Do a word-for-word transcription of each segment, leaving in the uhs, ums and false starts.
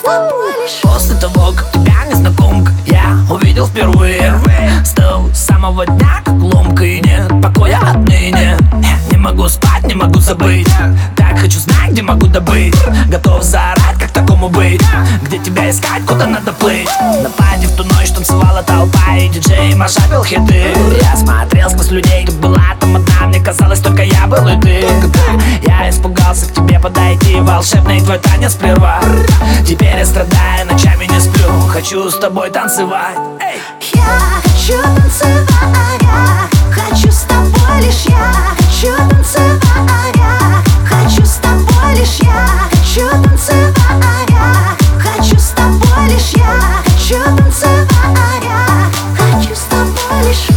тобой лишь. После того, как тебя, незнакомка, я увидел впервые, с того самого дня, как ломка, и нет покоя отныне. Не могу спать, не могу забыть, так хочу знать, где могу добыть. Готов заорать, как такому быть, где тебя искать, куда надо плыть. На паре в ту ночь танцевала толпа, и диджей машапил хиты. Я смотрел сквозь людей, ты была там одна, мне казалось, только я был и ты. Я испугался к тебе подойти, волшебный твой танец прервать. Теперь я страдаю, ночами не сплю, хочу с тобой танцевать. Эй! Я хочу танцевать, хочу с тобой лишь. Я хочу танцевать, хочу с тобой лишь. Я хочу танцевать, хочу с тобой лишь. Я хочу танцевать, хочу с тобой лишь.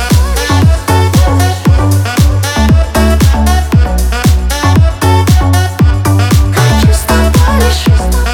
Хочу с тобой лишь.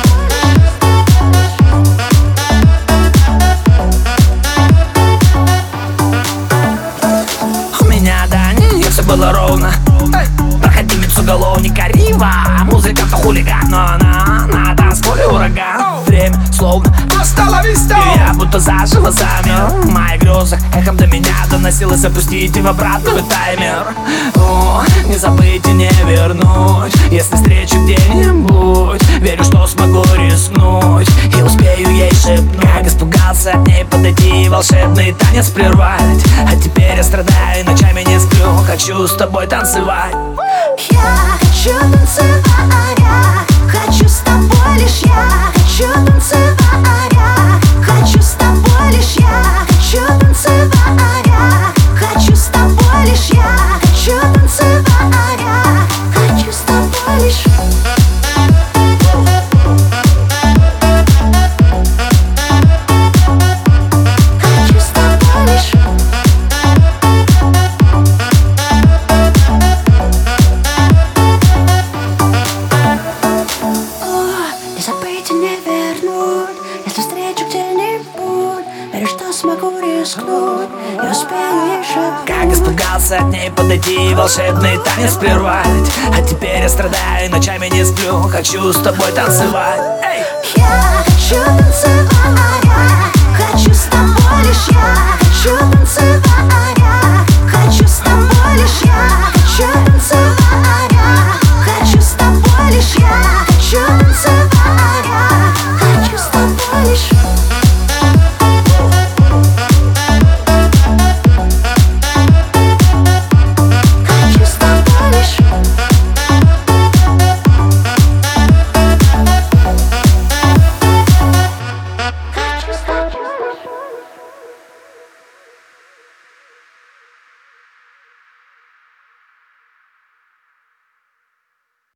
У меня до нее все было ровно. Проходимец уголовника Рива, музыка-то хулиган, но она на танцполе ураган. Время словно остановись, и я будто заживо замер. В моих грезах эхом до меня доносилось: запустите в обратный таймер. О, не забыть и не вернуть, если встречу где-нибудь. Верю, что смогу рискнуть и успею ей шепнуть. Как испугался от ней подойти, волшебный танец прервать. А теперь я страдаю, ночами не сплю, хочу с тобой танцевать. Я хочу танцевать, хочу с тобой лишь. Я хочу танцевать, хочу с тобой лишь. Я хочу танцевать, хочу с тобой лишь. Я хочу танцевать, хочу с тобой лишь. Хочу с тобой лишь. Не забыть и не вернуть, если встречу где-нибудь. Верю, что смогу рискнуть и успею ей шепнуть. Как испугался от ней подойти, волшебный танец прервать. А теперь я страдаю, ночами не сплю, хочу с тобой танцевать. Эй! Я хочу танцевать, хочу с тобой лишь. Я хочу танцевать, хочу с тобой лишь. Я